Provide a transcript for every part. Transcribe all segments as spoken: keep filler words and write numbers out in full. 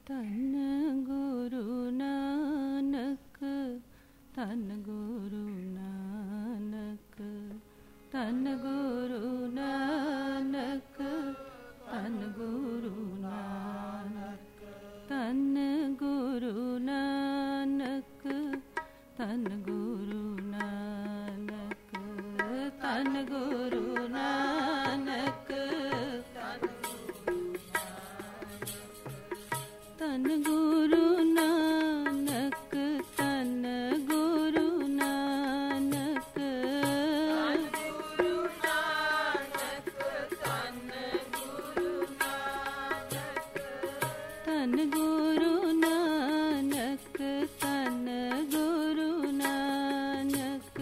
ਧੰਨ ਗੁਰੂ ਨਾਨਕ, ਧੰਨ ਗੁਰੂ ਨਾਨਕ, ਧੰਨ ਗੁਰੂ ਨਾਨਕ, ਧੰਨ ਗੁਰੂ ਨਾਨਕ, ਧੰਨ ਗੁਰੂ ਨਾਨਕ, ਧੰਨ ਗੁਰੂ ਨਾਨਕ, ਧੰਨ ਗੁਰੂ ਨਾਨਕ, ਧੰਨ ਗੁਰੂ ਨਾਨਕ, ਧੰਨ ਗੁਰੂ ਨਾਨਕ, ਧੰਨ ਗੁਰੂ ਨਾਨਕ, ਧੰਨ ਗੁਰੂ ਨਾਨਕ,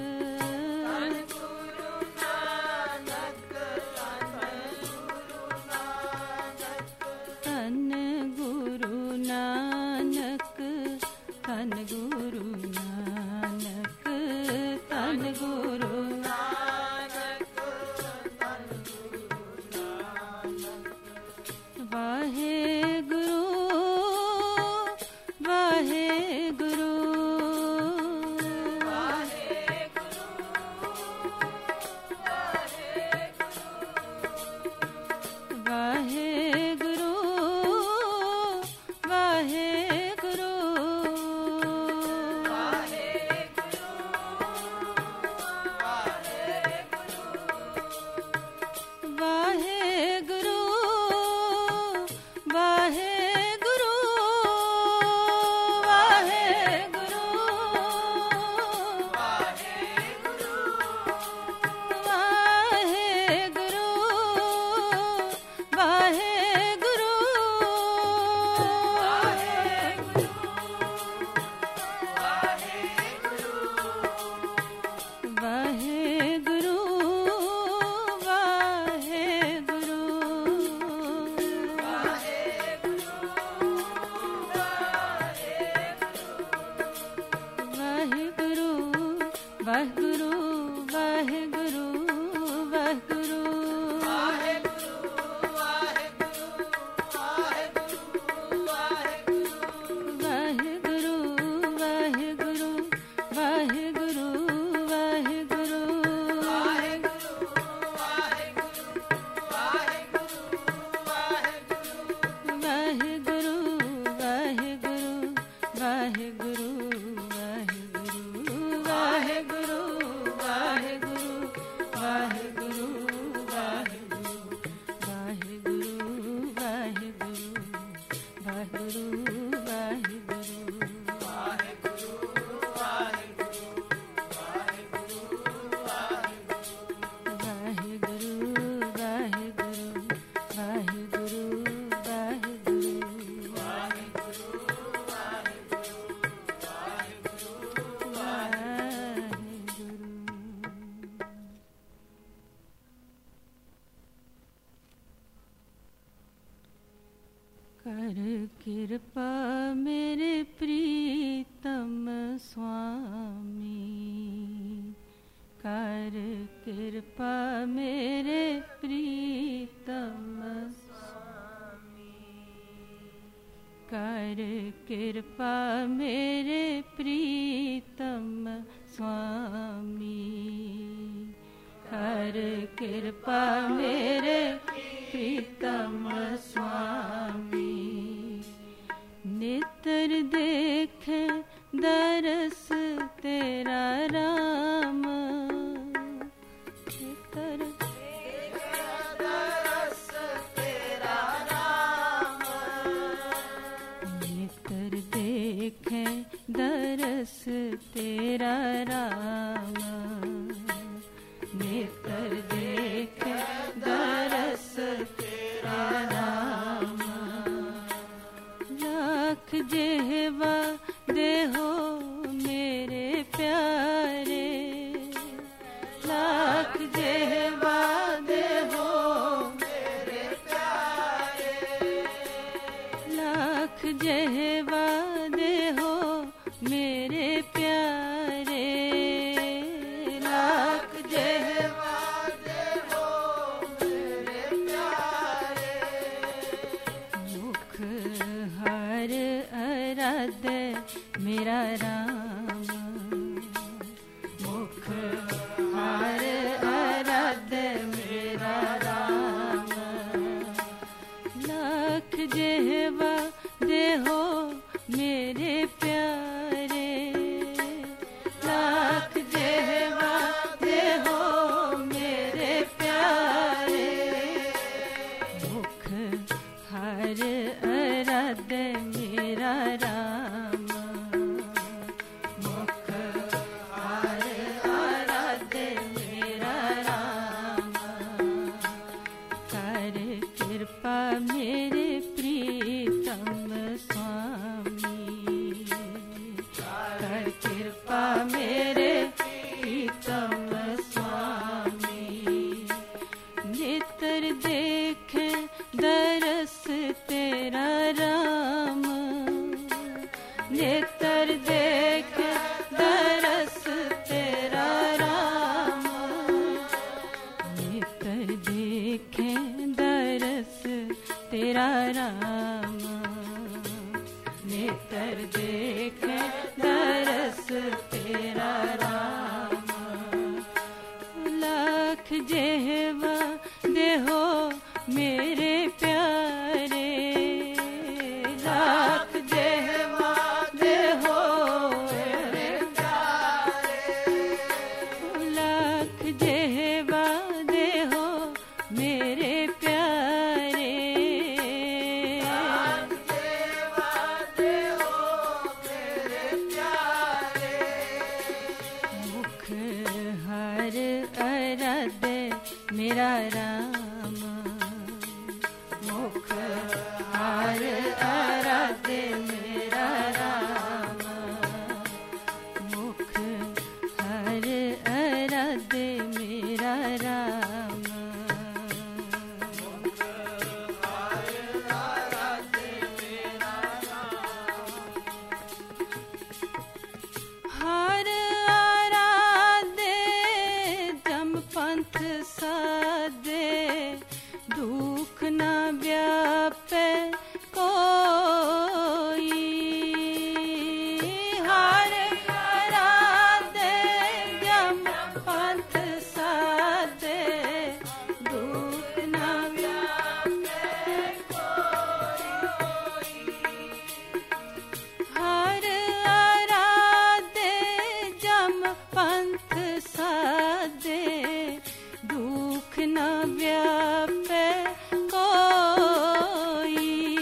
ਧੰਨ ਗੁਰੂ ਨਾਨਕ, ਧੰਨ ਗੁਰੂ ਨਾਨਕ, ਧੰਨ ਗੁਰੂ ਨਾਨਕ, ਵਾਹਿਗੁਰੂ ਵਾਹਿਗੁਰੂ ਵਾਹਿਗੁਰੂ ਵਾਹਿਗੁਰੂ ਵਾਹਿਗੁਰੂ ਵਾਹਿਗੁਰੂ ਵਾਹਿਗੁਰੂ ਵਾਹਿਗੁਰੂ ਵਾਹਿਗੁਰੂ ਵਾਹਿਗੁਰੂ ਵਾਹਿਗੁਰੂ ਵਾਹਿਗੁਰੂ ਵਾਹਿਗੁਰੂ ਵਾਹਿਗੁਰੂ ਵਾਹਿਗੁਰੂ ਵਾਹਿਗੁਰੂ कर कृपा मेरे प्रीतम स्वामी, कर कृपा मेरे प्रीतम स्वामी, कर कृपा मेरे प्रीतम स्वामी, कर कृपा मेरे प्रीतम स्वामी, नितर देख दरस तेरा राम, नितर देख दरस तेरा राम, नितर देख दरस तेरा राम, नितर देख दरस तेरा राम, लाख जेहवा देहो मेरे प्यारे, लाख जेहवा देहो मेरे प्यारे, लाख जेहवा देहो मेरे प्यारे, लाख जेहवा देहो मेरे प्यारे, मुख हर आराध्य मेरा राम, मुख हार आराध्य मेरा राम। लाख जेहवा देहो मेरे प्यारे, लाख जेहवा देहो मेरे प्यारे, मुख हार आराध्य मेरा राम, मुख हार आराध्य मेरा राम। कर कृपा मेरे प्रीतम स्वामी, कर कृपा मेरे प्रीतम स्वामी। नेत्र देखे दरस तेरा राम, नेत्र देखे दरस तेरा राम, नेत्र देखे दरस तेरा राम, नेत्र देखे दरस तेरा राम। लाख जेहवा देहो मेरे प्यारे, लाख जेहवा देहो मेरे प्यारे, लाख जेहवा देहो मेरे प्यारे, लाख जेहवा देहो मेरे प्यारे। मुख हार आराध्य मेरा राम, मुख हार आराध्य मेरा राम, मुख हार आराध्य मेरा राम, मुख हार आराध्य मेरा राम। हार आराध्य जम पंथ साधे, दुख न व्यापे कोई। हार आराध्य जम पंथ साधे, दुख न व्यापे कोई। हार आराध्य जम पंथ साधे, दुख न व्यापे कोई।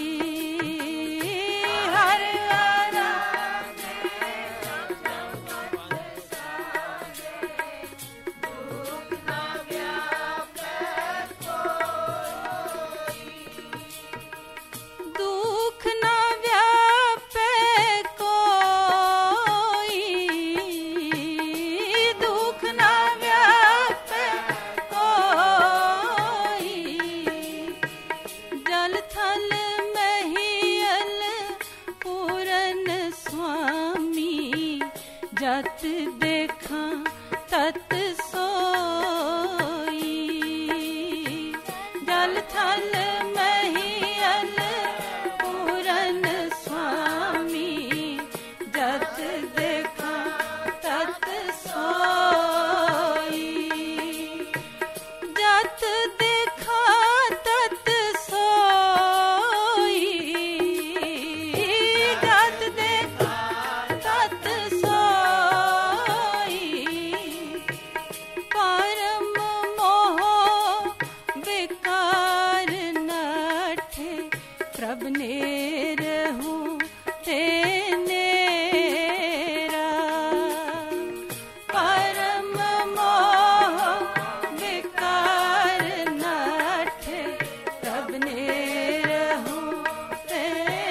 हर आराध्य जम पंथ साधे, दुख न व्यापे कोई। दुख न व्यापे कोई, दुख न व्यापे कोई। जल थल महियल पूरन स्वामी, जत देखा तत सोई। जल थल महियल पूरन स्वामी, जत देखा तत सोई। जत देखा तत सोई, जत देखा तत सोई। परम मोह विकार नाठे, प्रभ नेरहु ते नेरा। परम मोह विकार नाठे, प्रभ नेरहु ते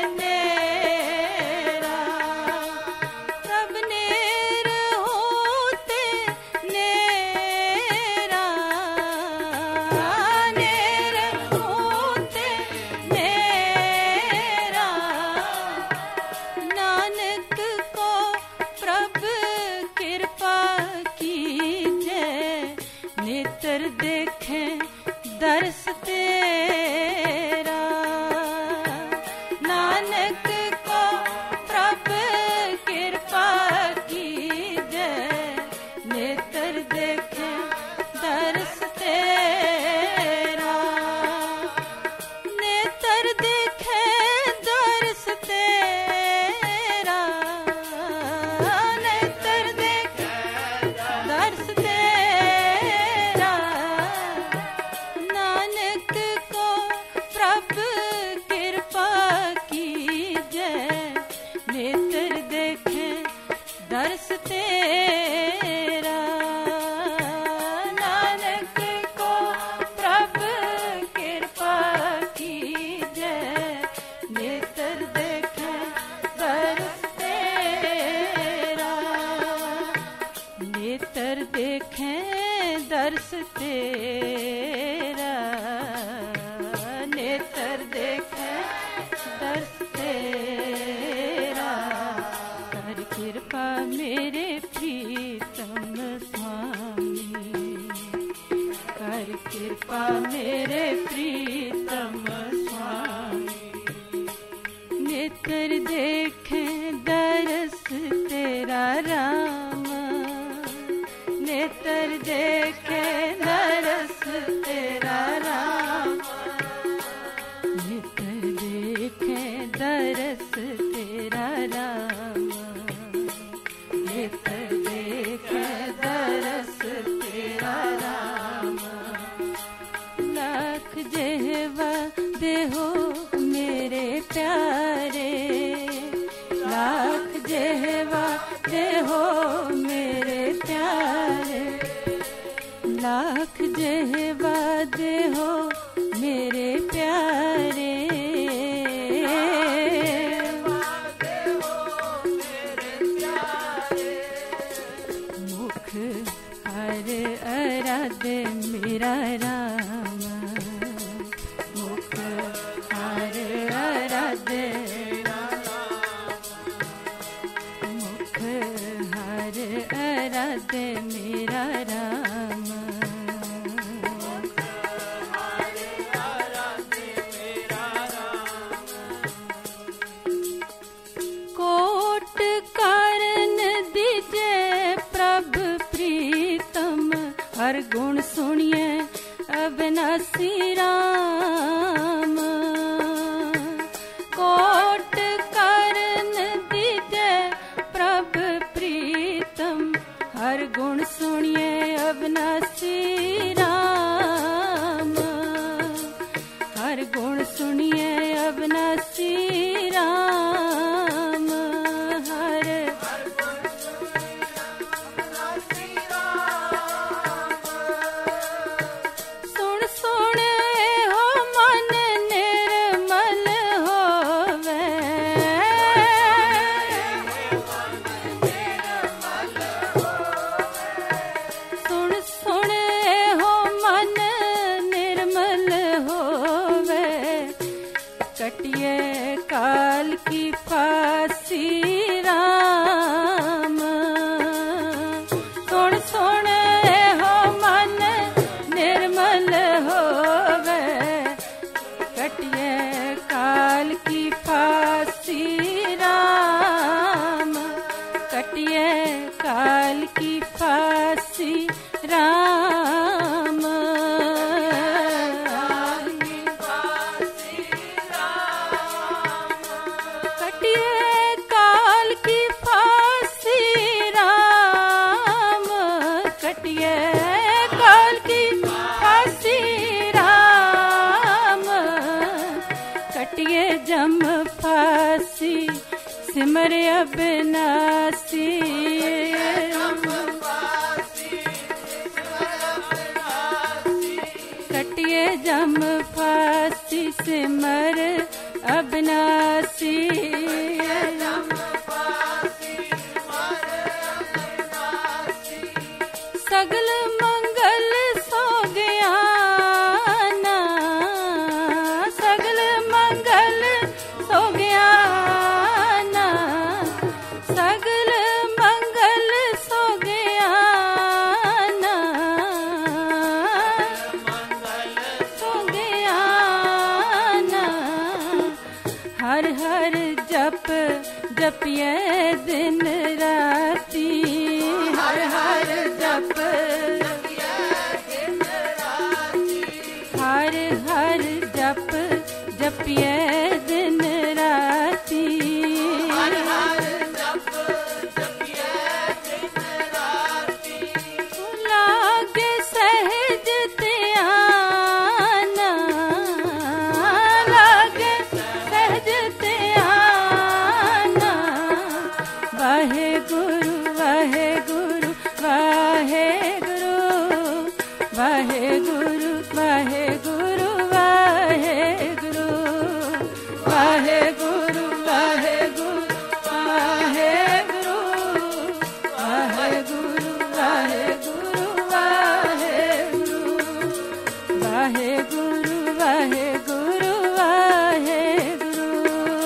नेरा। प्रभ नेरहु ते नेरा, नेरहु ते नेरा। नानक को प्रभ कृपा कीजे, नेत्र देखे दर्श तेरा। नानक को प्रभ दे मुख हर आराधे मेरा राम कोट कारण दीजे प्रभ प्रीतम हर गुण सुनिए अविनाशी राम कोट कारण दीजे प्रभ प्रीतम हर गुण सुनिए अविनाशी राम हर गुण सुनिए अविनाशी राम हर सुन सुन हो मन निर्मल होवे सुन सुन हो मन निर्मल होवे कटिए काल की फांसी राम सुन सुन हो मन निर्मल होवे कटिए काल की फांसी राम कटिए काल की फांसी राम कटिए काल की फांसी राम कटिए काल की फांसी राम कटिए जम फांसी सिमर अविनाशी कटिए जम फांसी सिमर अविनाशी सगल मंगल सो गया ना सगल मंगल सो गया ना सगल मंगल सो गया ना सो गया ना हर हर जप जपिए दिन राती हर हर जप हर हर जप जपिए दिन राती लागे सहज त्याना लागे सहज त्याना वाहे गुरु वाहे गुरु वाहे गुरु वाहे गुरु वाहे गुरु वाहे गुरु वाहे गुरु वाहे गुरु वाहे गुरु वाहे गुरु वाहे गुरु वाहे गुरु वाहे गुरु वाहे गुरु वाहे गुरु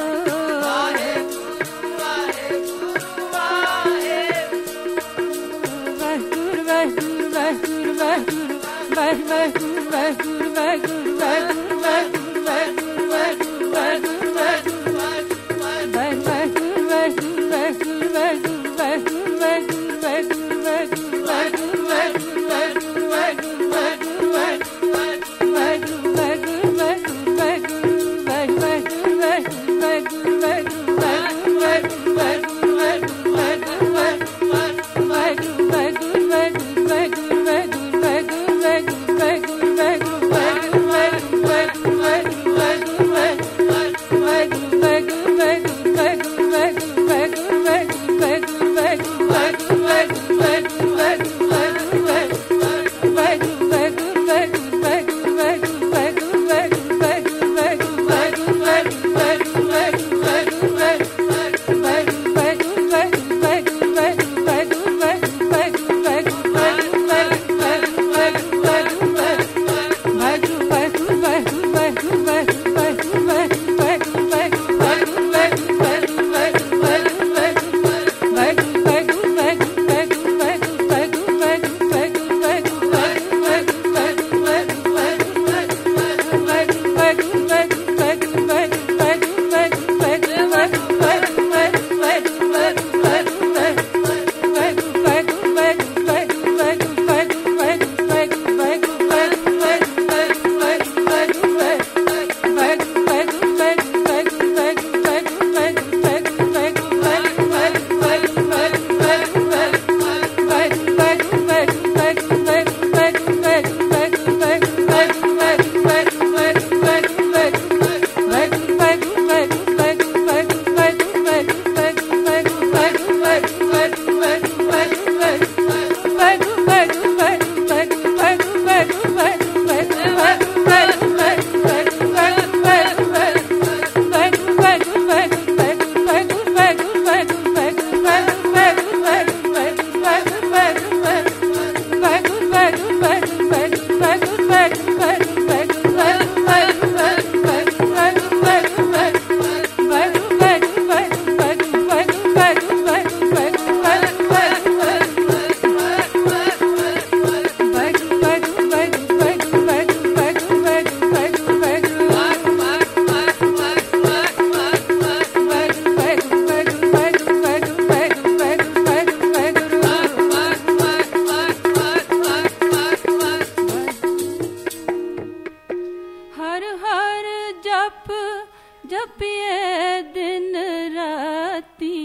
दिन राती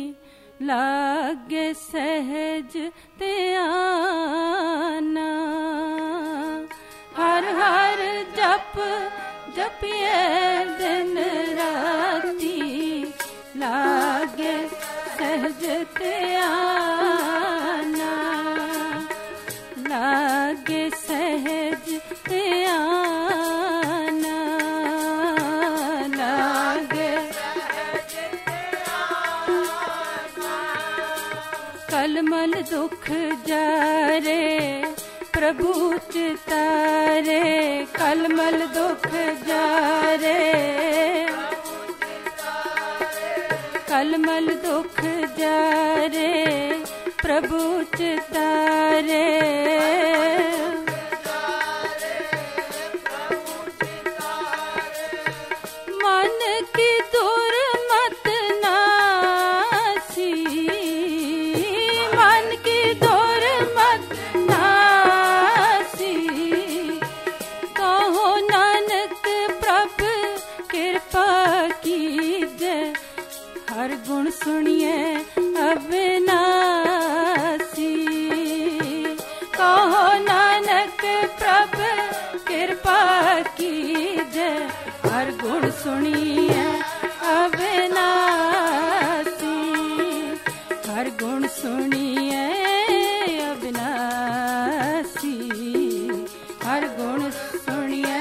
लागे सहज ध्याना। हर हर जप जपिए दिन राती लागे सहज ध्याना। लागे सहज ध्याना। लागे कलमल दुख जारे प्रभु चितारे। कलमल दुख जारे कलमल दुख जारे प्रभु चितारे। मन की दुर्मत नासी। मन की दुर्मत नासी। कहो नानक प्रभु कृपा कीजे। हर गुण सुनिए अविनाशी। कहो नानक प्रभु कृपा कीजे। हर गुण सुनिए अविनाशी। हर गुण सुनिए अविनाशी। हर गुण सुनिए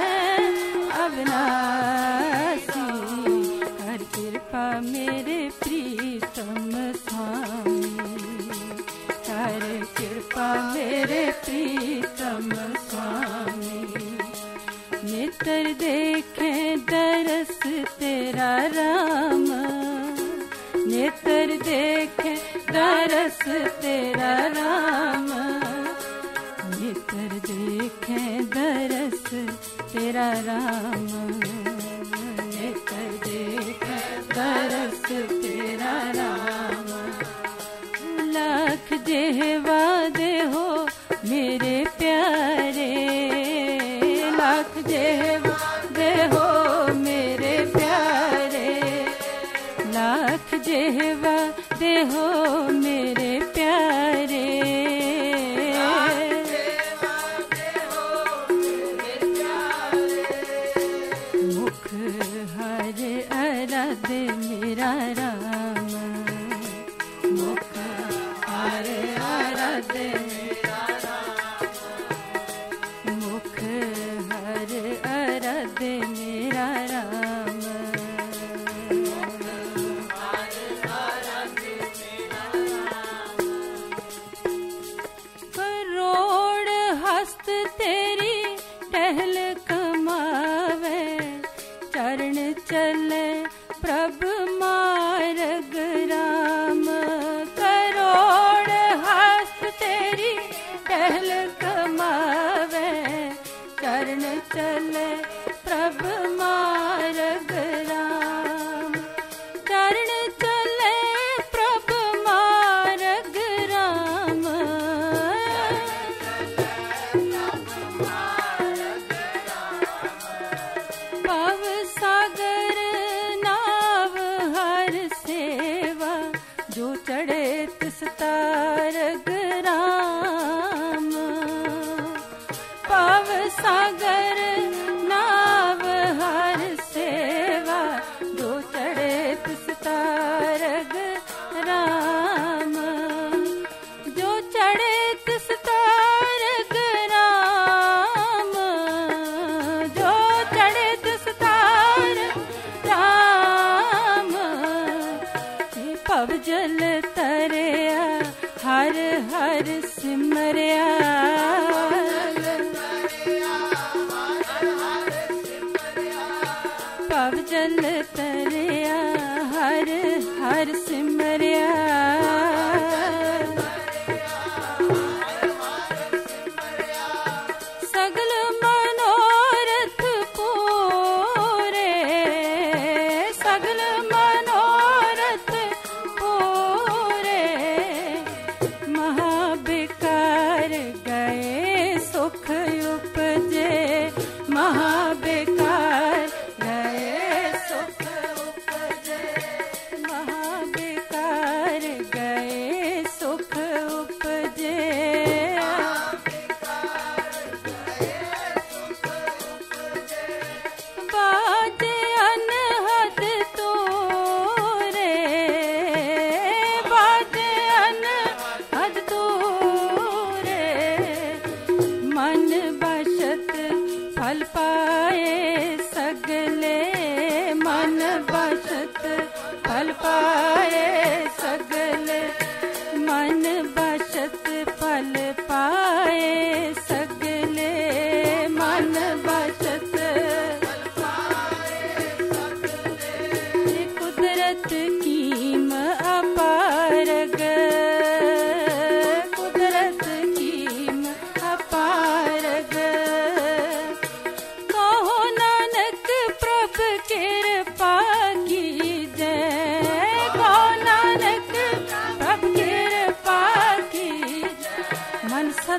अविनाशी। हर कृपा मेरे प्रीतम स्वामी। हर कृपा मेरे प्रीतम स्वामी। नेत्र देखे दरस तेरा राम। नेत्र देखे दरस तेरा राम। नेत्र देखे दरस तेरा राम। नेत्र देखे दरस तेरा राम। लाख जेहवा दे हो मेरे प्यारे। लाख जेहवा दे हो मेरे प्यारे। लाख जेहवा दे हो मेरे प्यारे। मुख हर आराधे मेरा राम। मुख हर आराधे मेरा राम। मुख हर आराधे मेरा राम। करोड़ हस्त तेरी टहल कमावे। चरण चले प्रभु मार्ग राम। करोड़ हस्त तेरी टहल कमावे। चरण चले प्रभु मार्ग राम। चरण चले प्रभु मार्ग राम। भव सागर नाव हर सेवा। जो चढ़े तिस तारग राम। भव सागर नाव हर सेवा। जो चढ़े तिस तारग राम। जो चढ़े तिस तारग राम। जो चढ़े तिस तारग राम। भव जल तरिया हर हर सिमरिया। भव जल तरिया हर हर सिमरिया। सगल मनोरथ पूरे। सगल मनोरथ पूरे। महाबिकार गए सुख उपजे। महाबिकार गए सुख उपजे।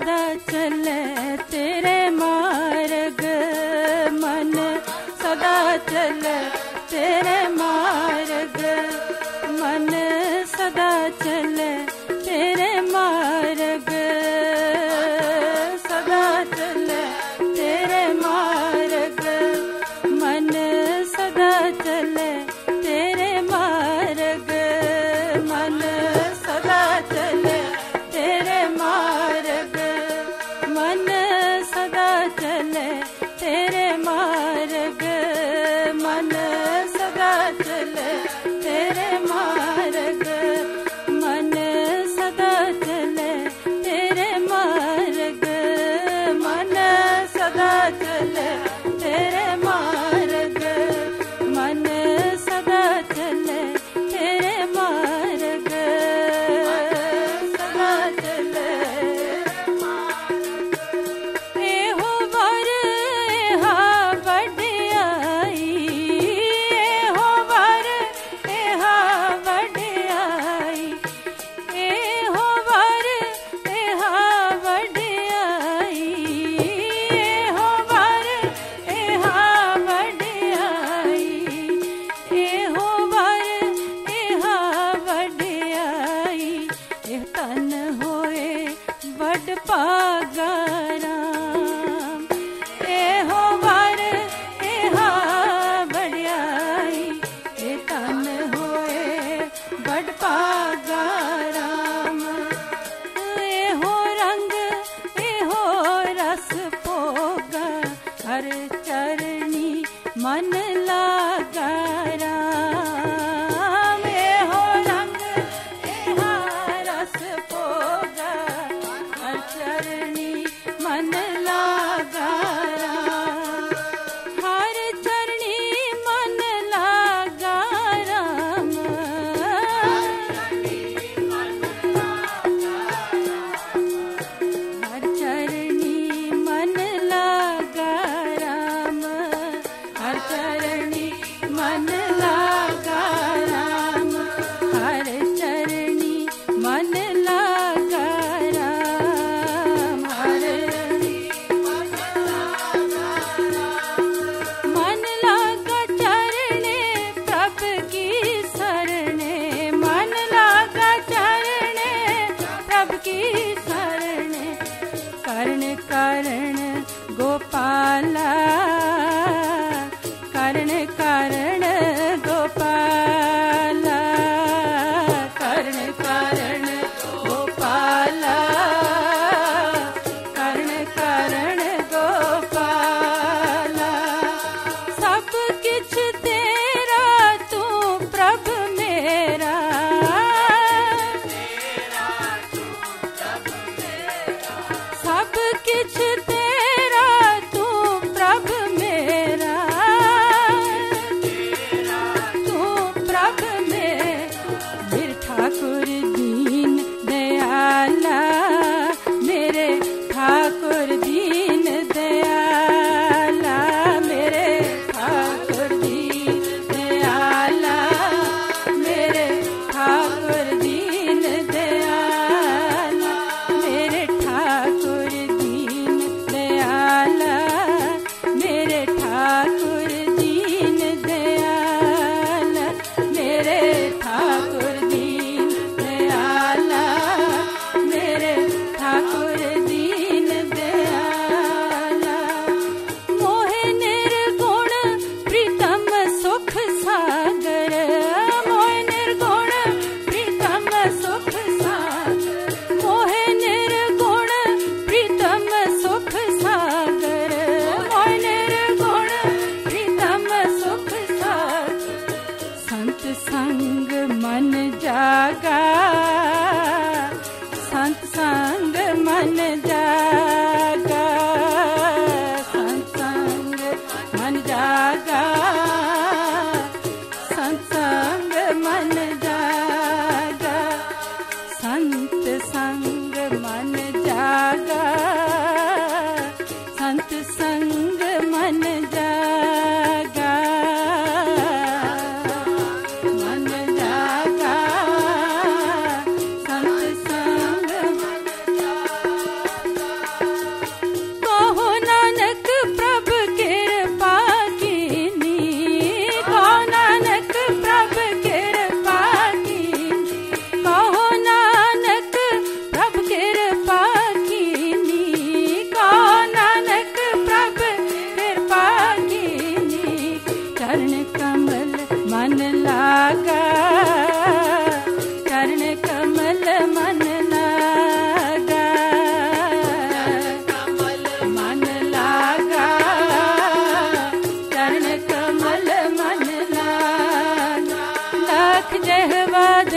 सदा चले तेरे मार्ग, मन सदा चले तेरे मार्ग, मन सदा चले तेरे मार्ग, सदा चले तेरे मार्ग, मन सदा चले तेरे मार्ग, मन सदा चले तेरे मार्ग, मन सदा चले तेरे मार्ग, मन सदा चले तेरे मार्ग, मन सदा चले तेरे मार्ग, मन सदा चले तेरे मार्ग, मन सदा चले तेरे मार्ग, सदा चले एहो वर एहा वड्याई, एहो वर एहा वड्याई, एहो वर एहा वड्याई, एहो वर एहा वड्याई, एहो वर एहा वड्याई, एह तन होए वड भागा राम, एहो वर एहा वड्याई, एह तन होए वड भागा राम, एहो रंग एहो रस भोगा, हर चरनी मन लागा राम, एहो रंग एहा रस भोगा, हर चरनी मन लागा राम, हर चरनी मन लागा राम, हर चरनी मन लागा राम, हर चरनी मन लागा राम, हर चरनी मन लागा राम, हर मन लागा चरणे प्रभ की शरणे, मन लागा चरणे प्रभ की शरणे, कर्ण कर्ण गोपाला, कर्ण कर्ण गोपाला, कर्ण कर्ण गोपाला, कर्ण कर्ण गोपाला, सब किछ तेरा तू प्रभ मेरा, सब किछ तेरा तू प्रभ मेरा, तू प्रभ मेरे, मेरे ठाकुर दीन दयाला, मेरे ठाकुर दीन दयाला, मेरे ठाकुर दीन दयाला, मेरे ठाकुर दीन दयाला, मेरे ठाकुर दीन दयाला, मेरे ठाकुर दीन दयाला, मेरे ठाकुर दीन दयाला, मेरे ठाकुर दीन दयाला, मोहे निर्गुण प्रीतम सुख सागर, मोहे निर्गुण प्रीतम सुख सागर, मोहे निर्गुण प्रीतम सुख सागर, मोहे निर्गुण प्रीतम सुख सागर, संत संग मन जागा, संत संग मन जागा, संत संग मन जागा, संत संग मन जागा, संत संग मन जागा, संत संग मन जागा, मन जागा, संत संग मन जागा। लागा, चरण कमल मन लागा, मन लागा, चरण कमल मन लागा। लाख जहवा